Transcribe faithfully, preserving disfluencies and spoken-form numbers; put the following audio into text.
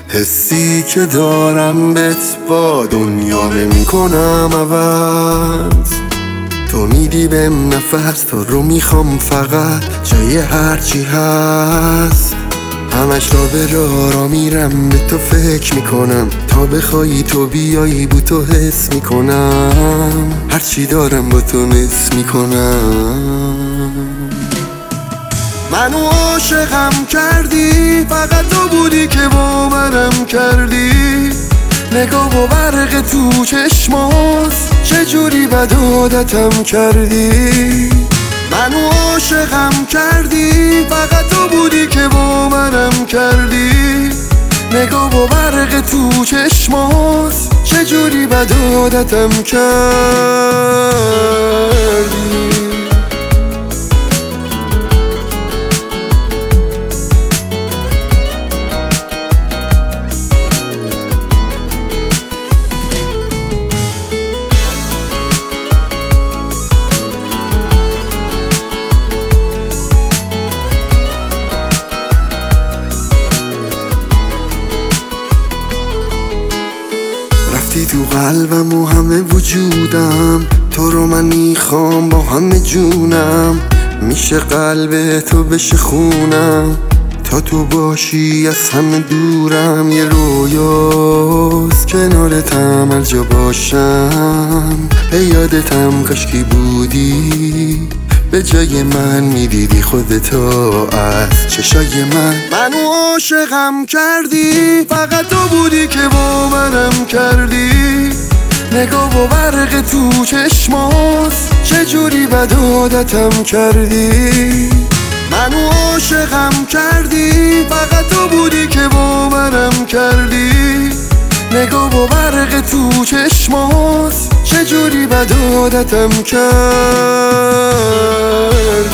حسی که دارم بهت با دنیا نمی‌کنم عوض. تو میدی بهم نفس، تو رو میخوام فقط جای هرچی هست. همش را به راه را میرم، به تو فکر میکنم، تا بخوایی تو بیایی بو تو حس میکنم. هرچی دارم با تو نس میکنم. منو عاشقم کردی، فقط تو بودی که باورم کردی. نگاه و برق تو چشماست، چجوری بد عادتم کردی. منو عاشقم کردی، فقط تو بودی که باورم کردی. نگاه و برق تو چشماست، چجوری بد عادتم کردی. رفتی تو قلبم و همه وجودم، تو رو من میخوام با همه جونم. میشه قلب تو بشه خونم، تا تو باشی از همه دورم. یه رویاست کنارتم هر جا باشم. به یادتم کاشکی بودی، به جای من میدیدی خودتو از چشای من. منو عاشقم کردی، فقط تو بودی که باورم کردی. نگاه و برق تو چشماست، چجوری بد عادتم کردی. منو عاشقم کردی، فقط تو بودی که باورم کردی. نگاه و برق تو چشماست، چجوری بد عادتم کردی.